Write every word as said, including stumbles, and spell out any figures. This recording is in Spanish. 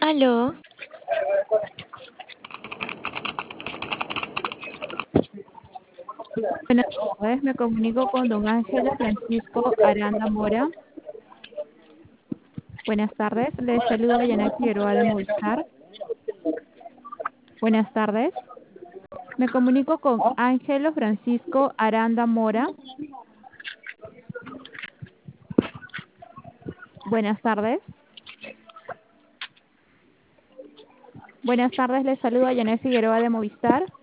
Aló, Buenas tardes, me comunico con don Ángelo Francisco Aranda Mora. Buenas tardes, les saluda Janet Figueroa de Movistar. Buenas tardes, me comunico con Ángelo Francisco Aranda Mora. Buenas tardes. Buenas tardes, les saluda Janet Figueroa de Movistar.